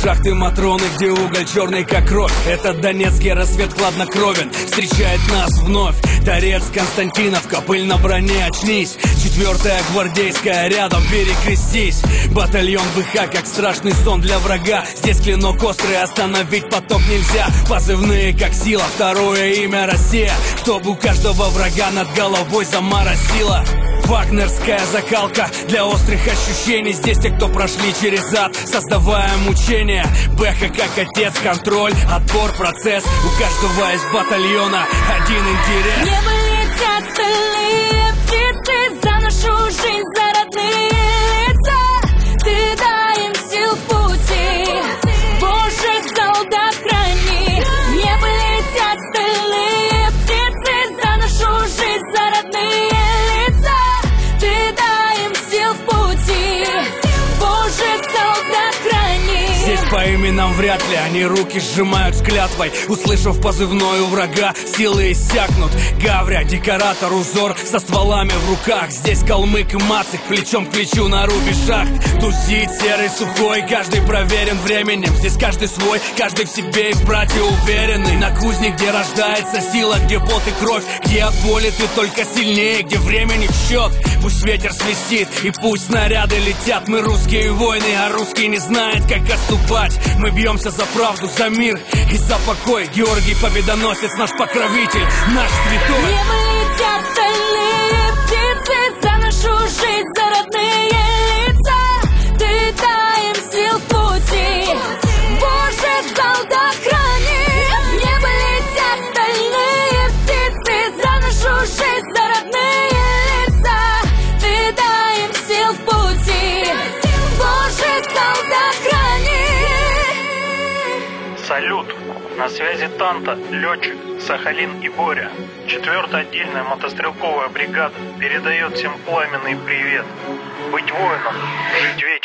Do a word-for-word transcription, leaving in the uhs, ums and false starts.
Шахты Матроны, где уголь черный как кровь. Этот донецкий рассвет хладнокровен. Встречает нас вновь Торец, Константиновка, пыль на броне, очнись. Четвертая гвардейская рядом, перекрестись. Батальон БХ, как страшный сон для врага. Здесь клинок острый, остановить поток нельзя. Позывные как сила, второе имя Россия. Чтоб у каждого врага над головой заморосила. Вагнерская закалка для острых ощущений. Здесь те, кто прошли через ад, создавая мучения. Бэха как отец, контроль, отбор, процесс. У каждого из батальона один интерес. В небо летят стальные птицы за нашу жизнь, за родные лица. Ты дай им сил в пути, Божий солдат храни. В небо летят стальные птицы за нашу жизнь, за родные лица. Ты дай им сил в пути, Божий солдат храни. Здесь по именам вряд ли, они руки сжимают с клятвой. Услышав позывной у врага, силы иссякнут. Гавря, декоратор, узор со стволами в руках. Здесь калмык и мацик, плечом к плечу на рубежах. Тусит серый, сухой, каждый проверен временем. Здесь каждый свой, каждый в себе и в брате уверенный. На кузне, где рождается сила, где пот и кровь, где от боли ты только сильнее, где времени в счет. Пусть ветер свистит и пусть снаряды летят. Мы русские воины, а русский не знает, как отступать. Мы бьемся за правду, за мир и за покой. Георгий Победоносец, наш покровитель, наш святой. В небо летят стальные птицы за нашу жизнь, за родные лица. Ты дай им сил в пути, Божий солдат храни. В небо летят стальные птицы за нашу жизнь, за родные лица. Ты дай им сил в пути, Божий солдат храни. Салют! На связи Танта, летчик, Сахалин и Боря. Четвертая отдельная мотострелковая бригада передает всем пламенный привет. Быть воином, жить вечно.